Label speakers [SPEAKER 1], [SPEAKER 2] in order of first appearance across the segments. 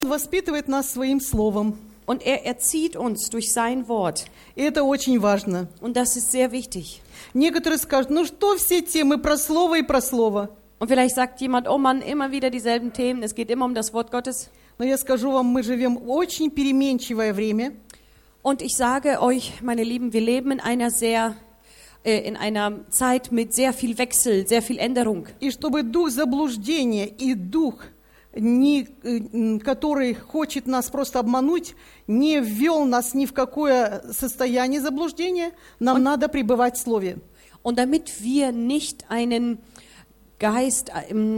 [SPEAKER 1] воспитывает нас своим словом.
[SPEAKER 2] Und er erzieht uns durch sein Wort.
[SPEAKER 1] И это очень важно.
[SPEAKER 2] Und das ist sehr wichtig.
[SPEAKER 1] Некоторые скажут, ну что все темы про слово и про слово.
[SPEAKER 2] Und vielleicht sagt jemand, oh Mann, immer wieder dieselben Themen, es geht immer um das Wort Gottes.
[SPEAKER 1] Но я скажу вам, мы живем в очень переменчивое время.
[SPEAKER 2] Und ich sage euch, meine Lieben, wir leben in einer Zeit mit sehr viel Wechsel, sehr viel Änderung.
[SPEAKER 1] И чтобы дух заблуждения и дух, который хочет нас просто обмануть, не ввел нас ни в какое состояние заблуждения, нам надо пребывать в Слове.
[SPEAKER 2] Und damit wir nicht einen Geist,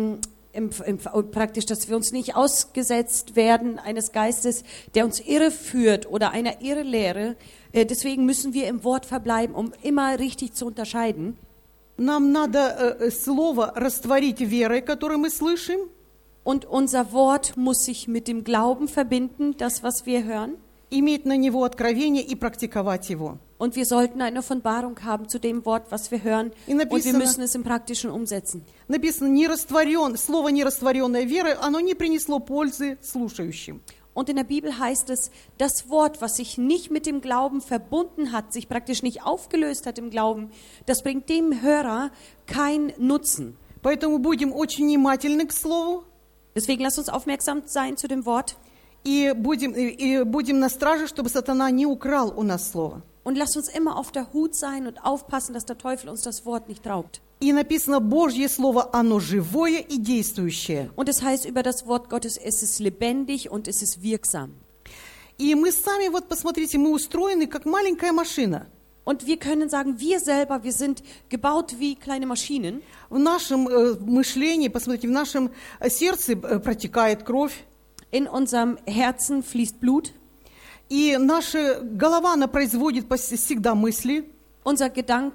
[SPEAKER 2] praktisch, dass wir uns nicht ausgesetzt werden eines Geistes, der uns irreführt oder einer Irrlehre, deswegen müssen wir im Wort verbleiben, um immer richtig zu unterscheiden.
[SPEAKER 1] Нам надо Слово растворить верой, которую мы слышим.
[SPEAKER 2] Und unser Wort muss sich mit dem Glauben verbinden, das, was wir hören.
[SPEAKER 1] Иметь на него откровение и практиковать его.
[SPEAKER 2] Und wir sollten eine Offenbarung haben zu dem Wort, was wir hören. Und wir müssen es im Praktischen umsetzen.
[SPEAKER 1] Написано, слово нерастворенной веры, оно не принесло пользы слушающим.
[SPEAKER 2] Und in der Bibel heißt es, das Wort, was sich nicht mit dem Glauben verbunden hat, sich praktisch nicht aufgelöst hat im Glauben, das bringt dem Hörer keinen Nutzen.
[SPEAKER 1] Поэтому будем очень внимательны к слову.
[SPEAKER 2] Deswegen lasst uns aufmerksam sein zu dem Wort.
[SPEAKER 1] И будем на страже, чтобы сатана не украл у нас слово.
[SPEAKER 2] Und lasst uns immer auf der Hut sein und aufpassen, dass der Teufel uns das Wort nicht raubt.
[SPEAKER 1] И написано, Божье слово, оно живое и действующее.
[SPEAKER 2] Und es heißt über das Wort Gottes, es ist lebendig und es ist wirksam.
[SPEAKER 1] И мы сами, вот посмотрите, мы устроены как маленькая машина.
[SPEAKER 2] Und wir können sagen, wir selber, wir sind gebaut wie kleine Maschinen.
[SPEAKER 1] В нашем мышлении, посмотрите, в нашем сердце протекает кровь.
[SPEAKER 2] In unserem Herzen fließt Blut.
[SPEAKER 1] И наша голова, она производит всегда мысли.
[SPEAKER 2] Unser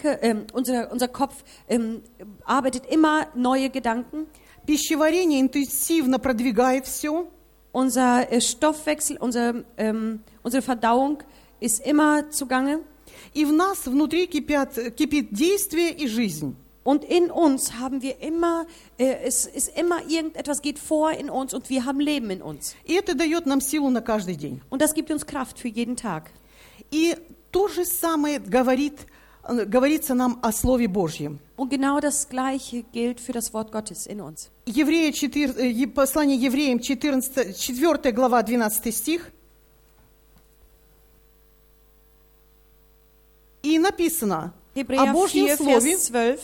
[SPEAKER 2] Kopf arbeitet immer neue Gedanken.
[SPEAKER 1] Пищеварение интенсивно продвигает все.
[SPEAKER 2] Unser Stoffwechsel, unsere Verdauung ist immer zugange.
[SPEAKER 1] И в нас внутри кипит действие и жизнь.
[SPEAKER 2] Und in uns haben wir immer, es ist immer irgendetwas geht vor in uns und wir haben Leben in uns.
[SPEAKER 1] И это дает нам силу на каждый день.
[SPEAKER 2] Und das gibt uns Kraft für jeden Tag.
[SPEAKER 1] И то же самое говорится нам о Слове Божьем.
[SPEAKER 2] Und genau das Gleiche gilt für das Wort Gottes in uns.
[SPEAKER 1] Послание Евреям, 4 глава, 12 стих. И написано о Божьем Слове.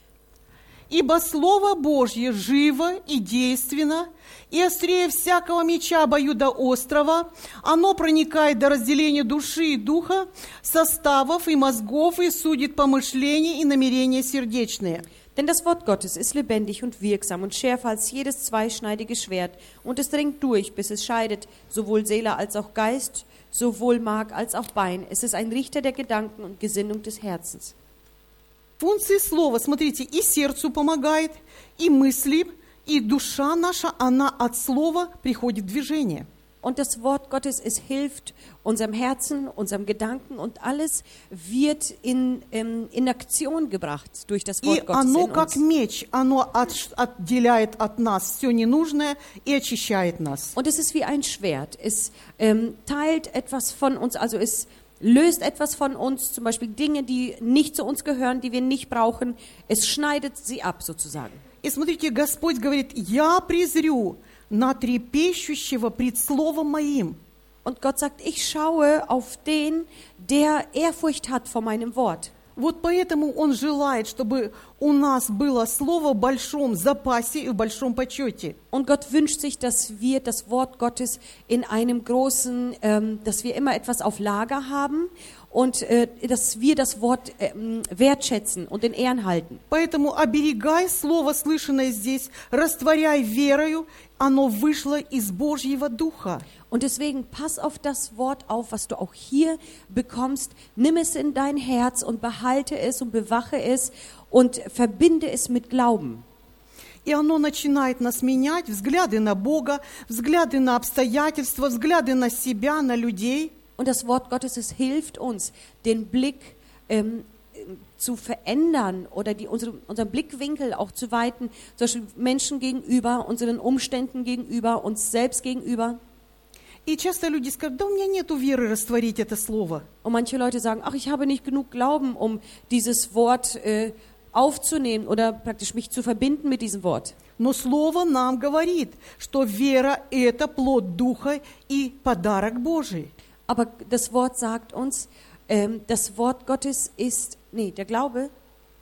[SPEAKER 1] «Ибо Слово Божье живо и действенно, и острее всякого меча обоюдоострого, оно проникает до разделения души и духа, составов и мозгов, и судит помышления и намерения сердечные».
[SPEAKER 2] Denn das Wort Gottes ist lebendig und wirksam und schärfer als jedes zweischneidige Schwert, und es dringt durch, bis es scheidet, sowohl Seele als auch Geist, sowohl Mark als auch Bein. Es ist ein Richter der Gedanken und Gesinnung des Herzens.
[SPEAKER 1] Функции слова, смотрите, и сердцу помогает, и мысли, и душа наша, она от слова приходит в движение.
[SPEAKER 2] Und das Wort Gottes, es hilft unserem Herzen, unserem Gedanken, und alles wird in Aktion gebracht durch das Wort Gottes in uns.
[SPEAKER 1] И оно как меч, оно отделяет от нас все ненужное и очищает нас.
[SPEAKER 2] Und es ist wie ein Schwert. Es teilt etwas von uns, also es löst etwas von uns, zum Beispiel Dinge, die nicht zu uns gehören, die wir nicht brauchen. Es schneidet sie ab sozusagen.
[SPEAKER 1] И смотрите, Господь говорит, я презрю на трепещущего пред словом моим.
[SPEAKER 2] Und Gott sagt, ich schaue auf den, der Ehrfurcht hat vor meinem Wort.
[SPEAKER 1] Вот поэтому Он желает, чтобы у нас было слово в большом запасе и в большом почете.
[SPEAKER 2] Und Gott wünscht sich, dass wir das Wort Gottes in einem großen, dass wir immer etwas auf Lager haben und dass wir das Wort wertschätzen und in Ehren halten.
[SPEAKER 1] Поэтому оберегай слово, слышанное здесь, растворяй верою, оно вышло из Божьего Духа.
[SPEAKER 2] Und deswegen pass auf das Wort auf, was du auch hier bekommst. Nimm es in dein Herz und behalte es und bewache es und verbinde es mit Glauben.
[SPEAKER 1] И оно начинает нас менять, взгляды на Бога, взгляды на обстоятельства, взгляды на себя, на людей.
[SPEAKER 2] Und das Wort Gottes, es hilft uns, den Blick zu verändern oder unseren Blickwinkel auch zu weiten, zum Beispiel Menschen gegenüber, unseren Umständen gegenüber, uns selbst gegenüber.
[SPEAKER 1] И часто люди скажут, да у меня нету веры растворить это слово.
[SPEAKER 2] Und manche Leute sagen, ach, ich habe nicht genug Glauben, um dieses Wort aufzunehmen oder praktisch mich zu verbinden mit diesem Wort.
[SPEAKER 1] Но слово нам говорит, что вера – это плод Духа и подарок Божий.
[SPEAKER 2] Aber das Wort sagt uns, das Wort Gottes ist, der Glaube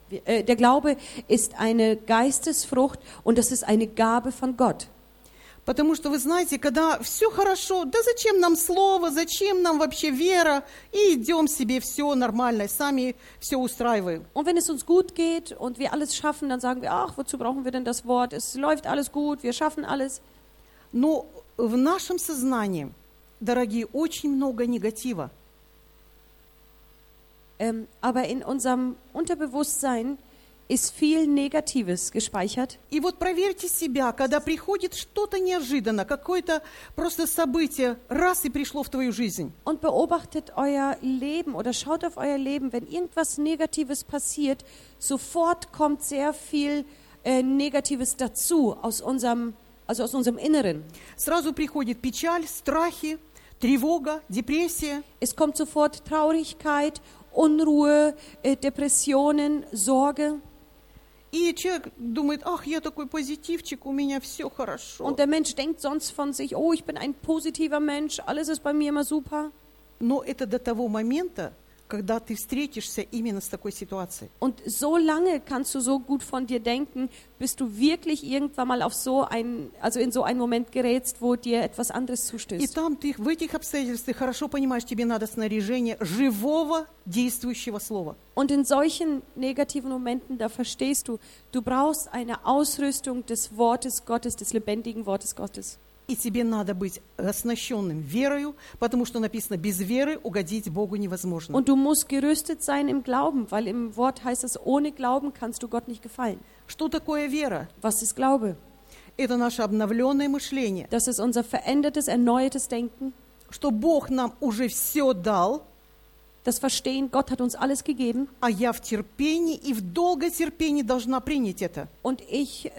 [SPEAKER 2] ist eine Geistesfrucht und das ist eine Gabe von Gott.
[SPEAKER 1] Потому что, вы знаете, когда все хорошо, да зачем нам слово, зачем нам вообще вера, и идем себе, все нормально, сами все устраиваем.
[SPEAKER 2] Und wenn es uns gut geht und wir alles schaffen, dann sagen wir, ach, wozu brauchen wir denn das Wort? Es läuft alles gut, wir schaffen alles.
[SPEAKER 1] Но в нашем сознании, дорогие, очень много негатива.
[SPEAKER 2] Aber in unserem Unterbewusstsein ist viel Negatives gespeichert.
[SPEAKER 1] И вот проверьте себя, когда приходит что-то неожиданно, какое-то просто событие, раз и пришло в твою жизнь.
[SPEAKER 2] Und beobachtet euer Leben oder schaut auf euer Leben, wenn irgendwas Negatives passiert, sofort kommt sehr viel Negatives dazu aus unserem Inneren.
[SPEAKER 1] Сразу приходит печаль, страхи, тревога, депрессия.
[SPEAKER 2] Es kommt sofort Traurigkeit, Unruhe, Depressionen, Sorge.
[SPEAKER 1] И человек думает, ах, я такой позитивчик, у меня все хорошо.
[SPEAKER 2] Und der Mensch denkt sonst von sich, oh, ich bin ein positiver Mensch, alles ist bei mir immer super.
[SPEAKER 1] Но это до того момента, когда ты встретишься именно с такой ситуацией.
[SPEAKER 2] Und so lange kannst du so gut von dir denken, bis du wirklich irgendwann mal in so einen Moment gerätst, wo dir etwas anderes
[SPEAKER 1] И
[SPEAKER 2] zustößt.
[SPEAKER 1] там ты в этих обстоятельствах хорошо понимаешь, тебе надо снаряжение живого, действующего слова.
[SPEAKER 2] Und in solchen negativen Momenten, da verstehst du, du brauchst eine Ausrüstung des Wortes Gottes, des lebendigen Wortes Gottes.
[SPEAKER 1] И тебе надо быть оснащенным верою, потому что написано, без веры угодить Богу невозможно.
[SPEAKER 2] Und du musst gerüstet sein im Glauben, weil im Wort heißt es, ohne Glauben kannst du Gott nicht gefallen.
[SPEAKER 1] Что такое вера?
[SPEAKER 2] Was ist Glaube?
[SPEAKER 1] Это наше обновленное мышление,
[SPEAKER 2] Das ist unser verändertes, erneuertes Denken,
[SPEAKER 1] что Бог нам уже все дал,
[SPEAKER 2] das Verstehen, Gott hat uns alles gegeben
[SPEAKER 1] а я в терпении и в долготерпении должна принять это.
[SPEAKER 2] und ich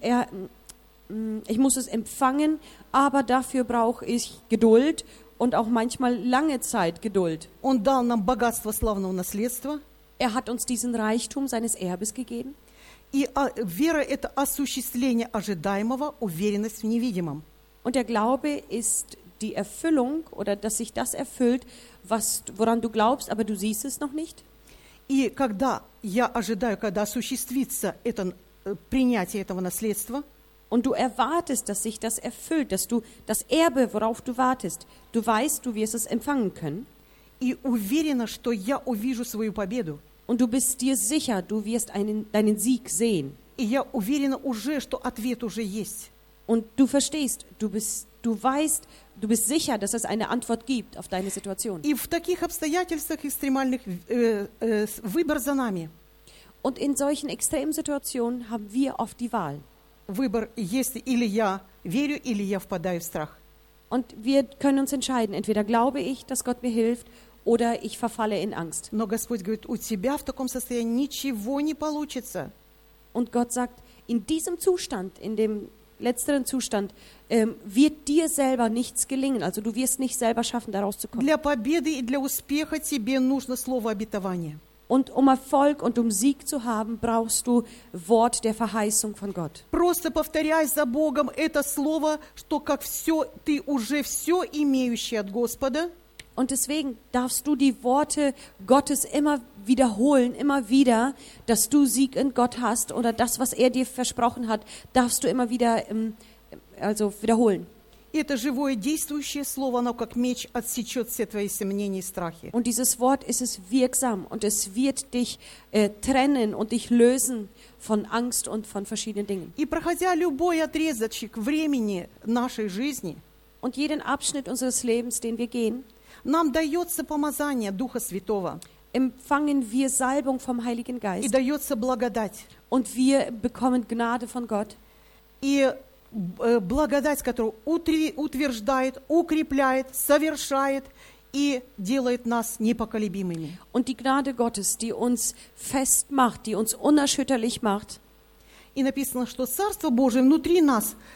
[SPEAKER 2] muss es empfangen, aber dafür brauche ich Geduld und auch manchmal lange Zeit Geduld.
[SPEAKER 1] Он дал нам богатство славного наследства,
[SPEAKER 2] Er hat uns diesen Reichtum seines Erbes gegeben.
[SPEAKER 1] и вера – это осуществление ожидаемого, уверенность в невидимом.
[SPEAKER 2] Und der Glaube ist die Erfüllung oder dass sich das erfüllt, woran du glaubst, aber du siehst es noch nicht.
[SPEAKER 1] И когда я ожидаю, когда осуществится это принятие этого наследства,
[SPEAKER 2] Und du erwartest, dass sich das erfüllt, dass du das Erbe, worauf du wartest, du weißt, du wirst es empfangen können.
[SPEAKER 1] и уверена, что я увижу свою победу.
[SPEAKER 2] Und du bist dir sicher, du wirst deinen Sieg sehen.
[SPEAKER 1] И я уверена уже, что ответ уже есть.
[SPEAKER 2] Und du verstehst, du bist sicher, dass es eine Antwort gibt auf deine Situation.
[SPEAKER 1] И в таких обстоятельствах экстремальных выбор за нами.
[SPEAKER 2] Und in solchen extremen Situationen haben wir oft die Wahl.
[SPEAKER 1] Выбор, если или я верю, или я впадаю в страх.
[SPEAKER 2] Und wir können uns entscheiden, entweder glaube ich, dass Gott mir hilft, oder ich verfalle in Angst.
[SPEAKER 1] Но Господь говорит, у тебя в таком состоянии ничего не получится.
[SPEAKER 2] Und Gott sagt, in diesem Zustand, in dem letzteren Zustand, wird dir selber nichts gelingen. Also du wirst nicht selber schaffen, da rauszukommen.
[SPEAKER 1] Для победы и для успеха тебе нужно слово обетования.
[SPEAKER 2] Und um Erfolg und um Sieg zu haben, brauchst du Wort der Verheißung von Gott.
[SPEAKER 1] Просто повторяй за Богом это слово, что как все, ты уже все имеющий от Господа.
[SPEAKER 2] Und deswegen darfst du die Worte Gottes immer wiederholen, immer wieder, dass du Sieg in Gott hast oder das, was er dir versprochen hat, darfst du immer wieder wiederholen.
[SPEAKER 1] Это живое действующее слово, оно как меч отсечет все твои сомнения и страхи.
[SPEAKER 2] Und dieses Wort ist es wirksam und es wird dich trennen und dich lösen von Angst und von verschiedenen Dingen.
[SPEAKER 1] И проходя любой отрезочек времени нашей жизни,
[SPEAKER 2] Und jeden Abschnitt unseres Lebens, den wir gehen,
[SPEAKER 1] нам дается помазание Духа Святого.
[SPEAKER 2] empfangen wir Salbung vom Heiligen
[SPEAKER 1] И
[SPEAKER 2] Geist
[SPEAKER 1] дается благодать.
[SPEAKER 2] und wir bekommen Gnade von Gott.
[SPEAKER 1] И благодать, которая утверждает, укрепляет, совершает и делает нас непоколебимыми.
[SPEAKER 2] Und die Gnade Gottes, die uns festmacht, die uns unerschütterlich macht.
[SPEAKER 1] И написано, что Царство Божие внутри нас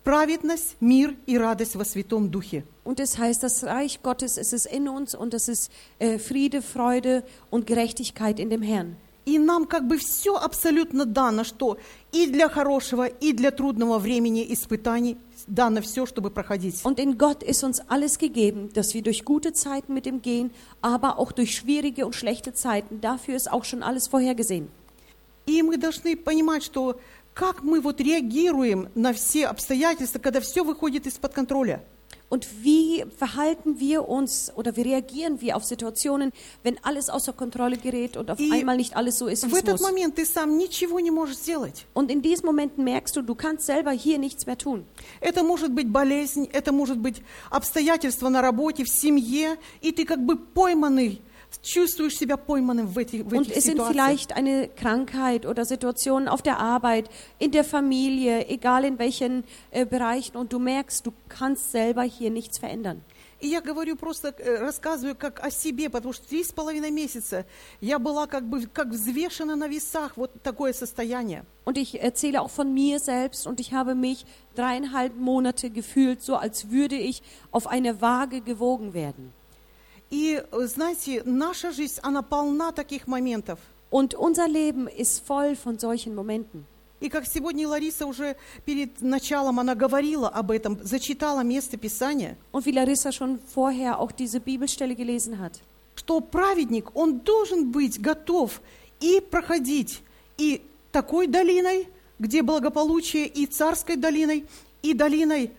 [SPEAKER 1] праведность, мир и радость во Святом Духе.
[SPEAKER 2] Und es heißt, das Reich Gottes, es ist in uns und es ist Friede, Freude und Gerechtigkeit in dem Herrn.
[SPEAKER 1] И нам как бы все абсолютно дано, что и для хорошего, и для трудного времени испытаний дано все, чтобы проходить.
[SPEAKER 2] Und in Gott ist uns alles gegeben, dass wir durch gute Zeiten mit ihm gehen, aber auch durch schwierige und schlechte Zeiten. Dafür ist auch schon alles vorhergesehen.
[SPEAKER 1] И мы должны понимать, что как мы вот реагируем на все обстоятельства, когда все выходит из-под контроля.
[SPEAKER 2] Und wie verhalten wir uns oder wie reagieren wir auf Situationen, wenn alles außer Kontrolle gerät und auf einmal nicht alles so ist, wie
[SPEAKER 1] В
[SPEAKER 2] es
[SPEAKER 1] этот
[SPEAKER 2] muss?
[SPEAKER 1] момент ты сам ничего не можешь сделать.
[SPEAKER 2] Und in diesen Momenten merkst du, du kannst selber hier nichts mehr tun.
[SPEAKER 1] Это может быть болезнь, это может быть обстоятельства на работе, в семье, и ты как бы пойманный, чувствуешь себя пойманным в этих
[SPEAKER 2] Und es sind
[SPEAKER 1] ситуациях.
[SPEAKER 2] vielleicht eine Krankheit oder Situationen auf der Arbeit, in der Familie, egal in welchen Bereichen. Und du merkst, du kannst selber hier nichts verändern.
[SPEAKER 1] И я говорю просто, рассказываю как о себе, потому что 3,5 месяца я была как бы как взвешена на весах, вот такое состояние.
[SPEAKER 2] Und ich erzähle auch von mir selbst und ich habe mich 3,5 Monate gefühlt, so als würde ich auf eine Waage gewogen werden.
[SPEAKER 1] И, знаете, наша жизнь, она полна таких моментов.
[SPEAKER 2] Und unser Leben ist voll von solchen Momenten.
[SPEAKER 1] И как сегодня Лариса уже перед началом, она говорила об этом, зачитала место Писания,
[SPEAKER 2] Und wie Larissa schon vorher auch diese Bibelstelle gelesen hat,
[SPEAKER 1] что праведник, он должен быть готов и проходить и такой долиной, где благополучие, и царской долиной, и долиной,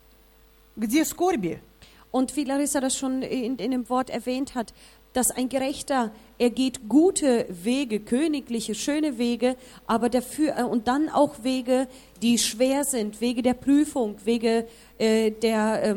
[SPEAKER 1] где скорби.
[SPEAKER 2] und wie Larissa das schon in dem Wort erwähnt hat, dass ein Gerechter, er geht gute Wege, königliche, schöne Wege, aber dafür und dann auch Wege, die schwer sind, Wege der Prüfung, Wege der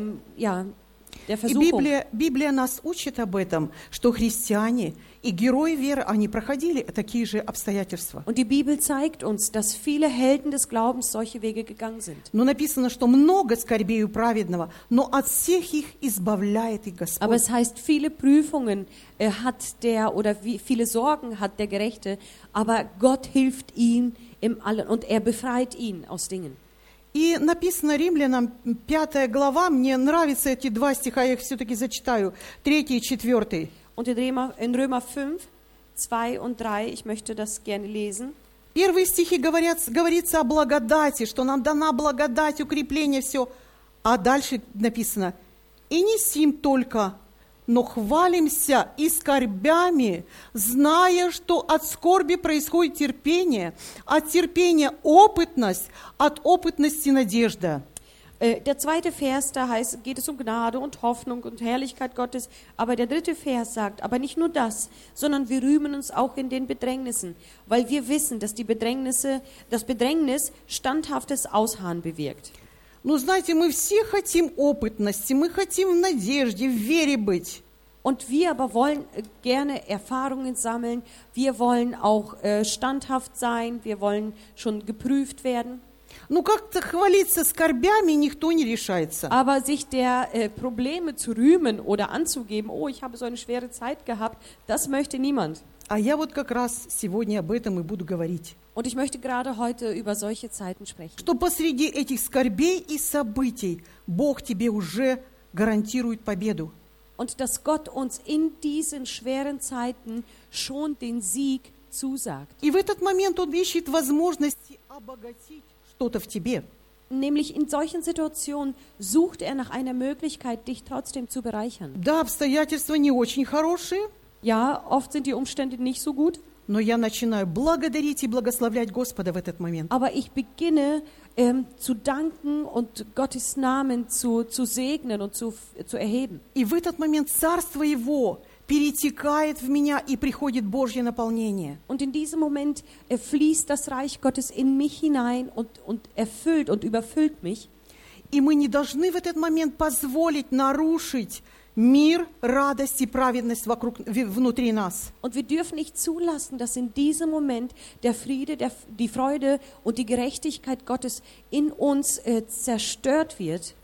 [SPEAKER 1] И
[SPEAKER 2] Versuchung.
[SPEAKER 1] Библия нас учит об этом, что христиане и герои веры, они проходили такие же обстоятельства.
[SPEAKER 2] Und die Bibel zeigt uns, dass viele Helden des Glaubens solche Wege gegangen sind.
[SPEAKER 1] Но написано, что много скорбей у праведного, но от всех их избавляет их Господь.
[SPEAKER 2] Aber es heißt, viele Prüfungen hat der oder viele Sorgen hat der Gerechte, aber Gott hilft ihm im Allen und er befreit ihn aus Dingen.
[SPEAKER 1] И написано Римлянам 5 глава, мне нравятся эти два стиха, я их все-таки зачитаю, 3 и 4.
[SPEAKER 2] Und in Römer 5, 2 und 3, ich möchte das gerne lesen.
[SPEAKER 1] Первые стихи говорится о благодати, что нам дана благодать, укрепление, все. А дальше написано, и не сим только, но хвалимся и скорбями, зная, что от скорби происходит терпение, от терпения опытность, от опытности надежда.
[SPEAKER 2] Der zweite Vers, da geht es um Gnade und Hoffnung und Herrlichkeit Gottes. Aber der dritte Vers sagt, aber nicht nur das, sondern wir rühmen uns auch in den Bedrängnissen, weil wir wissen, dass das Bedrängnis standhaftes Ausharren bewirkt.
[SPEAKER 1] Ну, знаете, мы все хотим опытности, мы хотим в надежде, в вере быть.
[SPEAKER 2] Und wir aber wollen gerne Erfahrungen sammeln, wir wollen auch standhaft sein, wir wollen schon geprüft werden.
[SPEAKER 1] Ну, как-то хвалиться скорбями никто не решается.
[SPEAKER 2] Aber sich der Probleme zu rühmen oder anzugeben, oh, ich habe so eine schwere Zeit gehabt, das möchte niemand.
[SPEAKER 1] А я вот как раз сегодня об этом и буду говорить.
[SPEAKER 2] Und ich möchte gerade heute über solche Zeiten sprechen.
[SPEAKER 1] Что посреди этих скорбей и событий Бог тебе уже гарантирует победу.
[SPEAKER 2] Und dass Gott uns in diesen schweren Zeiten schon den Sieg zusagt.
[SPEAKER 1] И в этот момент Он ищет возможности обогатить что-то в тебе.
[SPEAKER 2] Nämlich in solchen Situationen sucht er nach einer Möglichkeit, dich trotzdem zu bereichern.
[SPEAKER 1] Да, обстоятельства не очень хорошие,
[SPEAKER 2] Ja, oft sind die Umstände nicht so gut,
[SPEAKER 1] но я начинаю благодарить и благословлять Господа в этот момент.
[SPEAKER 2] aber ich beginne zu danken und Gottes Namen zu segnen und zu erheben.
[SPEAKER 1] И в этот момент Царство Его перетекает в меня и приходит Божье наполнение.
[SPEAKER 2] Und in diesem Moment fließt das Reich Gottes in mich hinein und erfüllt und überfüllt mich.
[SPEAKER 1] И мы не должны в этот момент позволить нарушить мир, радость и праведность внутри нас.
[SPEAKER 2] Und wir dürfen nicht zulassen, dass in diesem Moment der Friede, die Freude und die Gerechtigkeit Gottes in uns zerstört wird.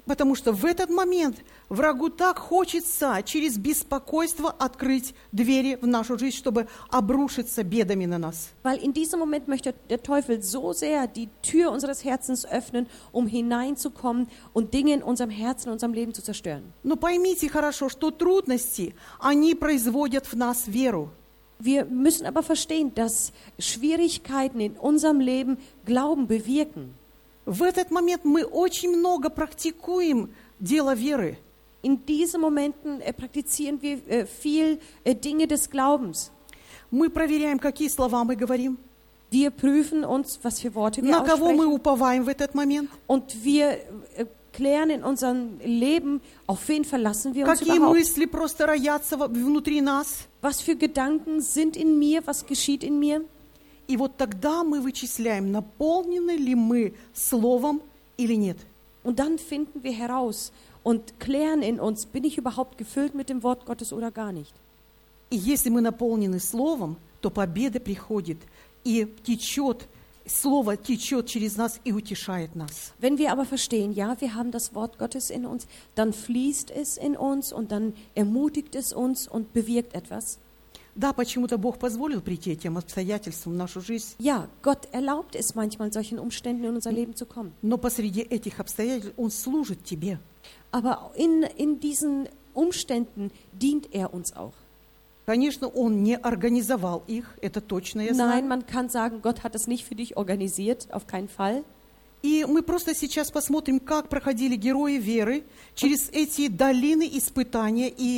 [SPEAKER 1] Потому что в этот момент врагу так хочется через беспокойство открыть двери в нашу жизнь, чтобы обрушиться бедами на нас.
[SPEAKER 2] Weil in diesem Moment möchte der Teufel so sehr die Tür unseres Herzens öffnen, um hineinzukommen und Dinge in unserem Herzen, in unserem Leben zu zerstören.
[SPEAKER 1] Но поймите хорошо, что трудности, они производят в нас веру.
[SPEAKER 2] Wir müssen aber verstehen, dass Schwierigkeiten in unserem Leben Glauben bewirken.
[SPEAKER 1] В этот момент мы очень много практикуем дело веры.
[SPEAKER 2] In diesen Momenten praktizieren wir viel Dinge des Glaubens.
[SPEAKER 1] Мы проверяем, какие слова мы говорим.
[SPEAKER 2] Wir prüfen uns, was für Worte wir
[SPEAKER 1] На кого мы
[SPEAKER 2] aussprechen.
[SPEAKER 1] уповаем в этот момент.
[SPEAKER 2] Und wir klären in unserem Leben, auf wen verlassen wir uns
[SPEAKER 1] Какие
[SPEAKER 2] überhaupt?
[SPEAKER 1] мысли просто роятся внутри нас.
[SPEAKER 2] Was für Gedanken sind in mir? Was geschieht in mir?
[SPEAKER 1] И вот тогда мы вычисляем, наполнены ли мы словом или нет.
[SPEAKER 2] Und dann finden wir heraus und klären in uns, bin ich überhaupt gefüllt mit dem Wort Gottes oder gar nicht?
[SPEAKER 1] И если мы наполнены словом, то победа приходит и течет, слово течет через нас и утешает нас.
[SPEAKER 2] Wenn wir aber verstehen, ja, wir haben das Wort Gottes in uns, dann fließt es in uns und dann ermutigt es uns und bewirkt etwas.
[SPEAKER 1] Да, почему-то Бог позволил прийти этим обстоятельствам в нашу жизнь,
[SPEAKER 2] Ja, Gott erlaubt es manchmal, solchen Umständen in unser Leben zu kommen.
[SPEAKER 1] но посреди этих обстоятельств Он служит тебе.
[SPEAKER 2] Aber in diesen Umständen dient er uns auch.
[SPEAKER 1] Конечно, Он не организовал их, это точно я
[SPEAKER 2] Nein,
[SPEAKER 1] знаю.
[SPEAKER 2] man kann sagen, Gott hat es nicht für dich organisiert, auf keinen Fall.
[SPEAKER 1] И мы просто сейчас посмотрим, как проходили герои веры через эти долины испытания и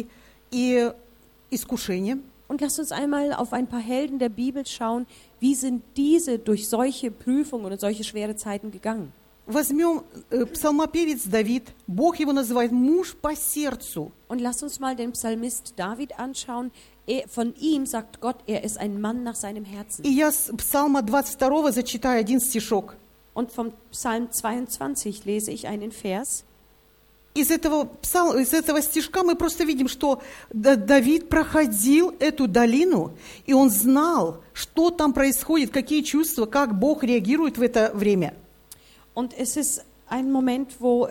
[SPEAKER 1] искушения.
[SPEAKER 2] Und lasst uns einmal auf ein paar Helden der Bibel schauen, wie sind diese durch solche Prüfungen und solche schwere Zeiten gegangen.
[SPEAKER 1] Возьмем псалмопевец Давид, Бог его называет муж по сердцу.
[SPEAKER 2] Und lasst uns mal den Psalmist David anschauen. Von ihm sagt Gott, er ist ein Mann nach seinem Herzen.
[SPEAKER 1] И я с псалма 22 зачитаю один стишок.
[SPEAKER 2] Und vom Psalm 22 lese ich einen Vers.
[SPEAKER 1] Из этого стишка мы просто видим, что Давид проходил эту долину, и он знал, что там происходит, какие чувства, как Бог реагирует в это время.
[SPEAKER 2] Und es ist ein Moment, wo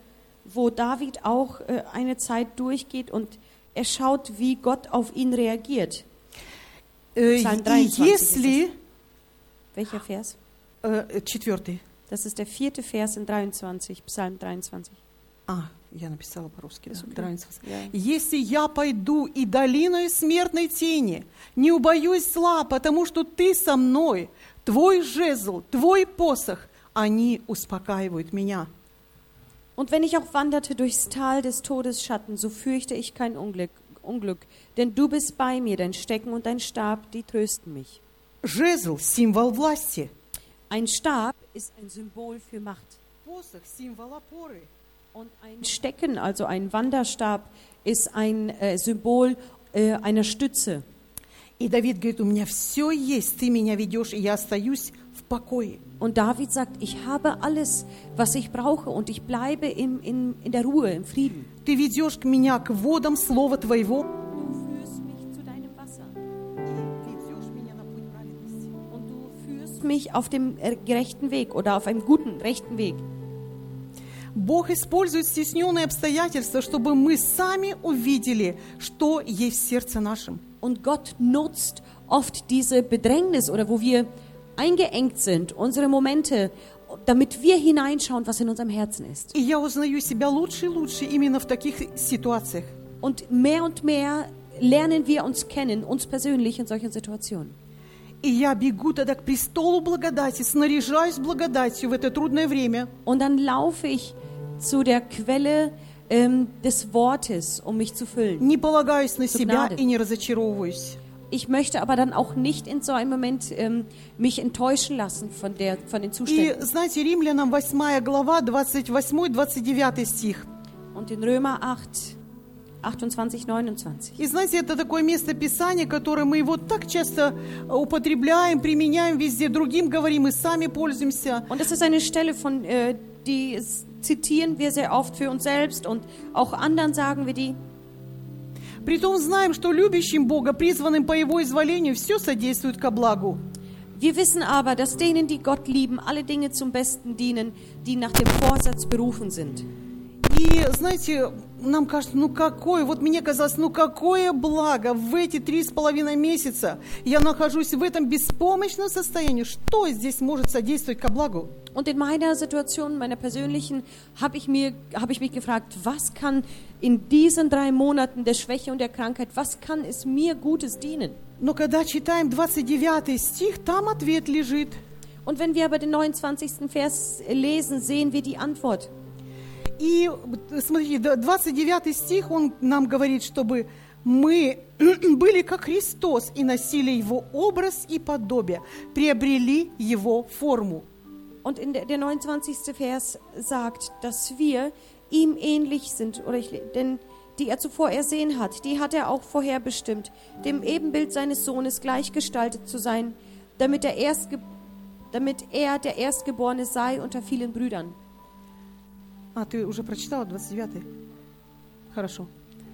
[SPEAKER 2] David auch eine Zeit durchgeht und er schaut, wie Gott auf ihn reagiert. Psalm 23. Welcher Vers?
[SPEAKER 1] 4.
[SPEAKER 2] Das ist der 4. Vers in 23, Psalm 23.
[SPEAKER 1] Я написала по-русски. Да?
[SPEAKER 2] Okay. Yeah.
[SPEAKER 1] «Если я пойду и долиною смертной тени, не убоюсь зла, потому что ты со мной, твой жезл, твой посох, они успокаивают меня».
[SPEAKER 2] Und wenn ich auch wanderte durchs Tal des Todesschatten, so fürchte ich kein Unglück, denn du bist bei mir, dein Stecken und dein Stab, die trösten mich.
[SPEAKER 1] Жезл – символ власти.
[SPEAKER 2] Ein Stab ist ein Symbol für Macht.
[SPEAKER 1] Посох – символ опоры.
[SPEAKER 2] Und ein Stecken, also ein Wanderstab, ist ein Symbol einer Stütze.
[SPEAKER 1] И Давид говорит, у меня все есть, ты меня ведешь, и я остаюсь в покое.
[SPEAKER 2] Und David sagt, ich habe alles, was ich brauche und ich bleibe in der Ruhe, im Frieden.
[SPEAKER 1] Ты ведешь меня к водам слова твоего.
[SPEAKER 2] Du führst mich zu deinem Wasser.
[SPEAKER 1] И ведешь меня на путь праведности.
[SPEAKER 2] Und du führst mich auf dem gerechten Weg oder auf einem guten, rechten Weg.
[SPEAKER 1] Бог использует стесненные обстоятельства, чтобы мы сами увидели, что есть в сердце нашем.
[SPEAKER 2] Und Gott nutzt oft diese Bedrängnis oder wo wir eingeengt sind, unsere Momente, damit wir hineinschauen, was in unserem Herzen ist.
[SPEAKER 1] И я узнаю себя лучше и лучше именно в таких ситуациях.
[SPEAKER 2] Und mehr lernen wir uns kennen, uns persönlich in solchen Situationen.
[SPEAKER 1] И я бегу тогда к престолу благодати, снаряжаюсь благодатью в это трудное время.
[SPEAKER 2] Und dann laufe ich zu der Quelle des Wortes, um mich zu füllen.
[SPEAKER 1] Не полагаюсь на себя
[SPEAKER 2] Gnade.
[SPEAKER 1] и не разочаровываюсь.
[SPEAKER 2] Ich möchte aber dann auch nicht in so einem Moment mich enttäuschen lassen von den
[SPEAKER 1] И
[SPEAKER 2] Zuständen.
[SPEAKER 1] знаете, Римлянам 8 глава, 28-29 стих.
[SPEAKER 2] Und in Römer 8, 28, 29.
[SPEAKER 1] И знаете, это такое место Писания, которое мы его так часто употребляем, применяем везде, другим говорим и сами пользуемся.
[SPEAKER 2] Und es ist eine Stelle, die zitieren wir sehr oft für uns selbst und auch anderen sagen wir die.
[SPEAKER 1] Притом знаем, что любящим Бога, призванным по Его изволению, все содействует ко благу.
[SPEAKER 2] Wir wissen aber, dass denen, die Gott lieben, alle Dinge zum Besten dienen, die nach dem Vorsatz berufen sind.
[SPEAKER 1] И, знаете, нам кажется, мне казалось, какое благо в эти 3,5 месяца я нахожусь в этом беспомощном состоянии. Что здесь может содействовать ко благу?
[SPEAKER 2] Und in meiner Situation, meiner persönlichen, habe ich mich gefragt, was kann in diesen 3 Monaten der Schwäche und der Krankheit, was kann es mir Gutes dienen?
[SPEAKER 1] Но когда читаем 29 стих, там ответ лежит.
[SPEAKER 2] Und wenn wir aber den 29. Vers lesen, sehen wir die Antwort.
[SPEAKER 1] И смотрите, 29 стих, он нам говорит, чтобы мы были как Христос и носили Его образ и подобие, приобрели Его форму.
[SPEAKER 2] Und der 29. Vers sagt, dass wir ihm ähnlich sind, denn die er zuvor ersehen hat, die hat er auch vorherbestimmt, dem Ebenbild seines Sohnes gleichgestaltet zu sein, damit er der Erstgeborene sei unter vielen Brüdern.
[SPEAKER 1] Ты уже прочитала 29-й? Хорошо.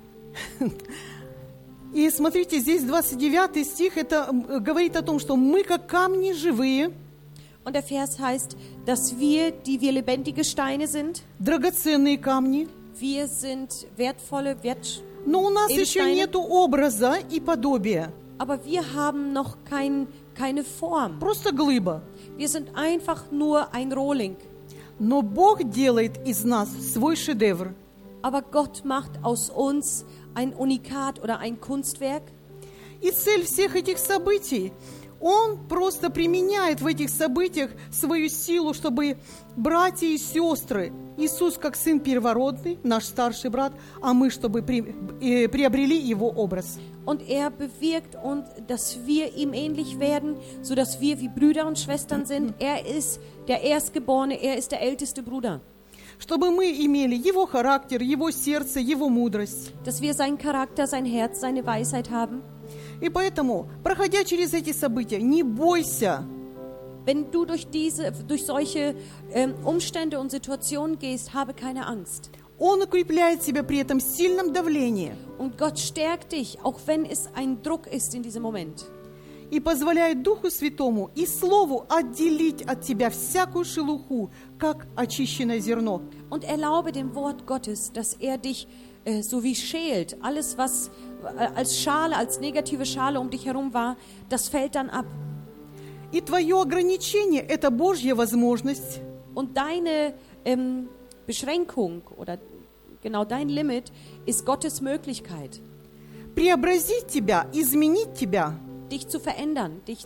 [SPEAKER 1] И смотрите, здесь 29 стих, это говорит о том, что мы как камни живые.
[SPEAKER 2] Und der Vers heißt, dass wir lebendige Steine sind.
[SPEAKER 1] Драгоценные камни.
[SPEAKER 2] Wir sind wertvolle
[SPEAKER 1] Но у нас еще нету образа и подобия.
[SPEAKER 2] Aber wir haben noch keine Form.
[SPEAKER 1] Просто глыба.
[SPEAKER 2] Wir sind einfach nur ein Rohling.
[SPEAKER 1] Но Бог делает из нас свой шедевр.
[SPEAKER 2] Aber Gott macht aus uns ein Unikat oder ein Kunstwerk.
[SPEAKER 1] И цель всех этих событий, Он просто применяет в этих событиях свою силу, чтобы братья и сестры, Иисус как Сын Первородный, наш старший брат, а мы, чтобы приобрели Его образ.
[SPEAKER 2] Und bewirkt uns, dass wir ihm ähnlich werden, sodass wir wie Brüder und Schwestern sind. Er ist der Erstgeborene, er ist der älteste Bruder.
[SPEAKER 1] Чтобы мы имели Его характер, Его сердце, Его мудрость.
[SPEAKER 2] Dass wir seinen Charakter, sein Herz, seine Weisheit haben.
[SPEAKER 1] И поэтому, проходя через эти события, не бойся.
[SPEAKER 2] Wenn du durch solche Umstände und Situationen gehst, habe keine Angst.
[SPEAKER 1] Он укрепляет тебя при этом сильном давлении.
[SPEAKER 2] Und Gott stärkt dich, auch wenn es ein Druck ist in diesem Moment.
[SPEAKER 1] И позволяет Духу Святому и Слову отделить от тебя всякую шелуху, как очищенное зерно.
[SPEAKER 2] Und erlaube dem Wort Gottes, dass er dich so wie schält. Alles, was als Schale, als negative Schale um dich herum war, das fällt dann ab.
[SPEAKER 1] И твое ограничение – это Божья возможность.
[SPEAKER 2] Und deine Beschränkung oder genau dein Limit ist Gottes Möglichkeit.
[SPEAKER 1] Преобразить тебя, изменить тебя.
[SPEAKER 2] Dich zu verändern, dich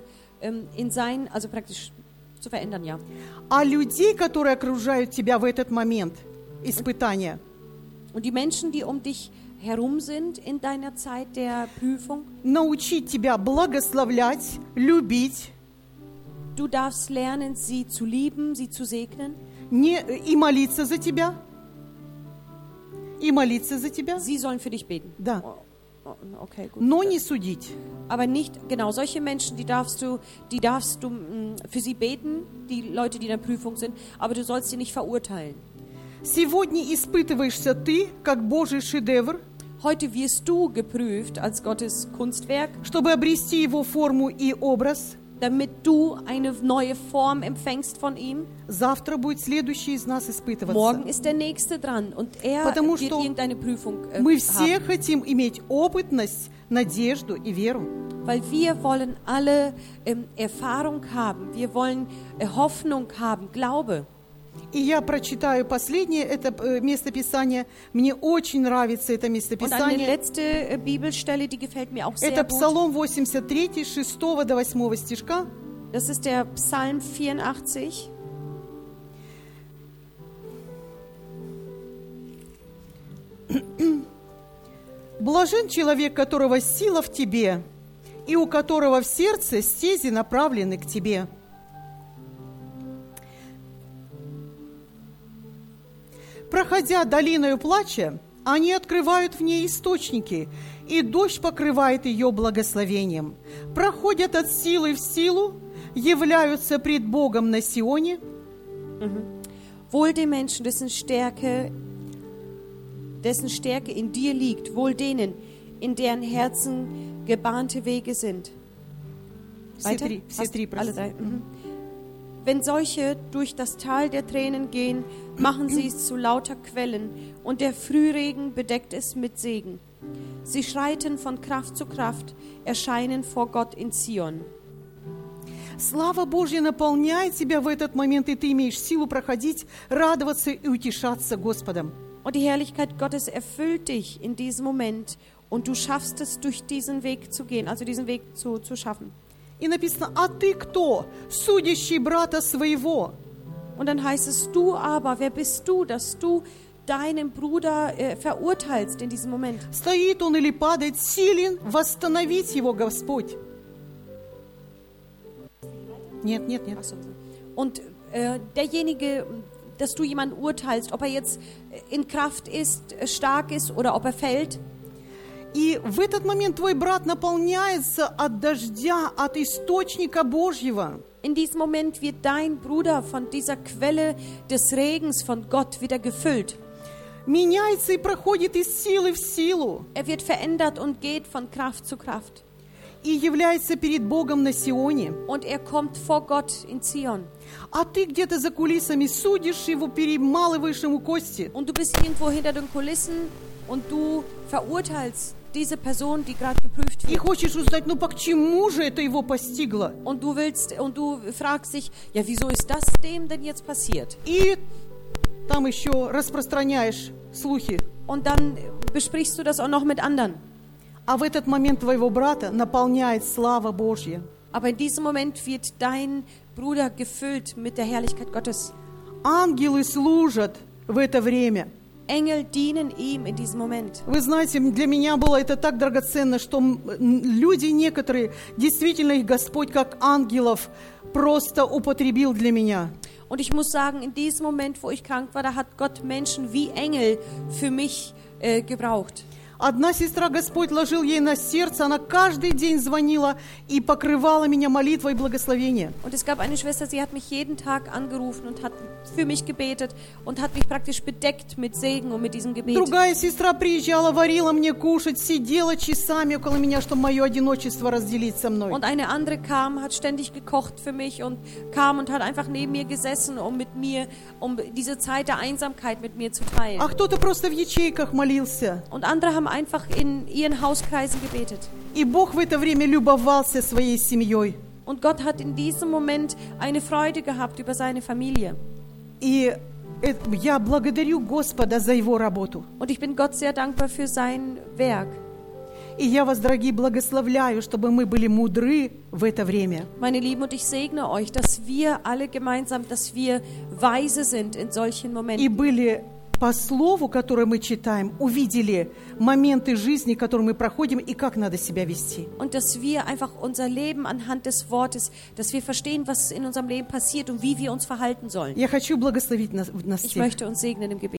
[SPEAKER 2] praktisch zu verändern, ja.
[SPEAKER 1] А людей, которые окружают тебя в этот момент испытания.
[SPEAKER 2] Und die Menschen, die um dich herum sind in deiner Zeit der Prüfung.
[SPEAKER 1] Научить тебя благословлять, любить.
[SPEAKER 2] Du darfst lernen, sie zu lieben, sie zu segnen.
[SPEAKER 1] И молиться за тебя. И молиться за тебя.
[SPEAKER 2] Sie sollen für dich beten.
[SPEAKER 1] Да.
[SPEAKER 2] Okay, gut.
[SPEAKER 1] Но не судить.
[SPEAKER 2] Aber nicht, genau, solche Menschen, die darfst du für sie beten, die Leute, die in der Prüfung sind, aber du sollst sie nicht verurteilen.
[SPEAKER 1] Сегодня испытываешься ты, как Божий шедевр.
[SPEAKER 2] Heute wirst du geprüft als Gottes Kunstwerk,
[SPEAKER 1] чтобы обрести его форму и образ.
[SPEAKER 2] Damit du eine neue Form empfängst von ihm.
[SPEAKER 1] Завтра будет следующий из нас испытываться.
[SPEAKER 2] Morgen ist der nächste dran und er
[SPEAKER 1] Потому
[SPEAKER 2] wird irgendeine Prüfung
[SPEAKER 1] мы все
[SPEAKER 2] haben.
[SPEAKER 1] хотим иметь опытность, надежду и веру.
[SPEAKER 2] Weil wir wollen alle Erfahrung haben, wir wollen Hoffnung haben, Glaube.
[SPEAKER 1] И я прочитаю последнее это местописание. Мне очень нравится это местописание.
[SPEAKER 2] Und eine letzte Bibelstelle, die gefällt mir auch sehr
[SPEAKER 1] это
[SPEAKER 2] gut.
[SPEAKER 1] Псалом 83, 6 до 8 стишка.
[SPEAKER 2] Das ist der Psalm 84.
[SPEAKER 1] Блажен человек, которого сила в тебе, и у которого в сердце стези направлены к тебе. Проходя долиною плача, они открывают в ней источники, и дождь покрывает ее благословением. Проходят от силы в силу, являются пред Богом на Сионе.
[SPEAKER 2] Wohl dem Menschen, dessen Stärke in dir liegt, wohl denen, in deren Herzen gebahnte Wege sind.
[SPEAKER 1] Все три
[SPEAKER 2] Alle drei. Wenn solche durch das Tal der Tränen gehen, machen sie es zu lauter Quellen, und der Frühregen bedeckt es mit Segen. Sie schreiten von Kraft zu Kraft, erscheinen vor Gott in Zion.
[SPEAKER 1] Слава Божья наполняет тебя в этот момент, и ты имеешь силу проходить, радоваться и утешаться Господом.
[SPEAKER 2] Und die Herrlichkeit Gottes erfüllt dich in diesem Moment, und du schaffst es, durch diesen Weg zu gehen, also diesen Weg zu schaffen.
[SPEAKER 1] И написано: «А ты кто, судящий брата своего?»
[SPEAKER 2] Und dann heißt es: Du aber, wer bist du, dass du deinen Bruder verurteilst in diesem Moment?
[SPEAKER 1] Стоит он или падает, силен восстановить его Господь. Нет.
[SPEAKER 2] Und derjenige, dass du jemanden urteilst, ob er jetzt in Kraft ist, stark ist oder ob er fällt.
[SPEAKER 1] И в этот момент твой брат наполняется от дождя, от источника Божьего.
[SPEAKER 2] In diesem Moment wird dein Bruder von dieser Quelle des Regens von Gott wieder gefüllt.
[SPEAKER 1] Меняется и проходит из силы в силу.
[SPEAKER 2] Er wird verändert und geht von Kraft zu Kraft.
[SPEAKER 1] И является перед Богом на Сионе.
[SPEAKER 2] Und er kommt vor Gott in Zion.
[SPEAKER 1] А ты где-то за кулисами судишь его, перемалываешь ему кости.
[SPEAKER 2] Und du bist irgendwo hinter den Kulissen und du verurteilst diese Person, die gerade geprüft
[SPEAKER 1] И
[SPEAKER 2] wird.
[SPEAKER 1] хочешь узнать, ну по чему же это его постигло?
[SPEAKER 2] Und du fragst dich, ja, wieso ist das dem denn jetzt passiert?
[SPEAKER 1] И там еще распространяешь слухи.
[SPEAKER 2] Und dann besprichst du das auch noch mit anderen.
[SPEAKER 1] А в этот момент твоего брата наполняет слава Божья.
[SPEAKER 2] Aber in diesem Moment wird dein Bruder gefüllt mit der Herrlichkeit Gottes.
[SPEAKER 1] Ангелы служат в это время.
[SPEAKER 2] Engel dienen ihm in diesem Moment.
[SPEAKER 1] Вы знаете, для меня было это так драгоценно, что люди некоторые, действительно их Господь как ангелов просто употребил для меня.
[SPEAKER 2] Und ich muss sagen, in diesem Moment, wo ich krank war, da hat Gott Menschen wie Engel für mich gebraucht.
[SPEAKER 1] Одна сестра, Господь ложил ей на сердце, она каждый день звонила и покрывала меня молитвой и благословением.
[SPEAKER 2] Und es gab eine Schwester, sie hat mich jeden Tag angerufen und hat für mich gebetet und hat mich praktisch bedeckt mit Segen und mit diesem Gebet.
[SPEAKER 1] Другая сестра приезжала, варила мне кушать, сидела часами около меня, чтобы мое одиночество разделить со мной.
[SPEAKER 2] Und eine andere kam, hat ständig gekocht für mich und kam und hat einfach neben mir gesessen, um diese Zeit der Einsamkeit mit mir zu teilen.
[SPEAKER 1] А кто-то просто в ячейках молился.
[SPEAKER 2] Und andere haben einfach in ihren Hauskreisen gebetet.
[SPEAKER 1] И Бог в это время любовался своей семьей.
[SPEAKER 2] Und Gott hat in diesem Moment eine Freude gehabt über seine Familie.
[SPEAKER 1] И я благодарю Господа за Его работу.
[SPEAKER 2] Und ich bin Gott sehr dankbar für sein Werk.
[SPEAKER 1] И я вас, дорогие, благословляю, чтобы мы были мудры в это время.
[SPEAKER 2] Meine Lieben, und ich segne euch, dass wir alle gemeinsam, dass wir weise sind in solchen
[SPEAKER 1] И
[SPEAKER 2] Momenten.
[SPEAKER 1] были по слову, которое мы читаем, увидели моменты жизни, которые мы проходим, и как надо себя вести.
[SPEAKER 2] Und dass wir einfach unser Leben anhand des Wortes, dass wir verstehen, was in unserem Leben passiert und wie wir uns verhalten sollen.
[SPEAKER 1] Я хочу благословить нас
[SPEAKER 2] Ich
[SPEAKER 1] всех.
[SPEAKER 2] möchte uns segnen im Gebet.